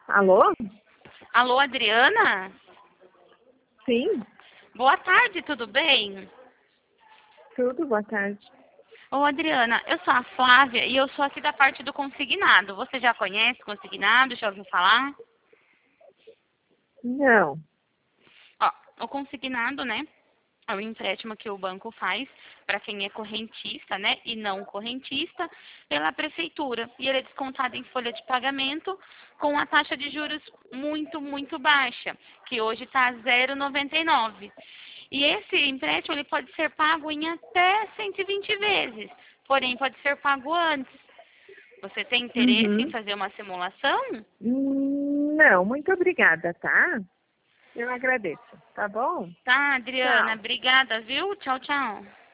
Alô? Alô, Adriana? Sim, Boa tarde, tudo bem? tudo, boa tarde. Ô, Adriana, eu sou a Flávia e eu sou aqui da parte do consignado. Você já conhece consignado? Já ouviu falar? Não. Ó, o consignado, né? É o empréstimo que o banco faz para quem é correntista, né? E não correntista, pela prefeitura. E ele é descontado em folha de pagamento com a taxa de juros muito baixa, que hoje está 0,99. E esse empréstimo ele pode ser pago em até 120 vezes, porém pode ser pago antes. Você tem interesse em Uhum. fazer uma simulação? Não, muito obrigada, tá? Eu agradeço, tá bom? Tá, Adriana, Tchau. obrigada, viu? Tchau, tchau.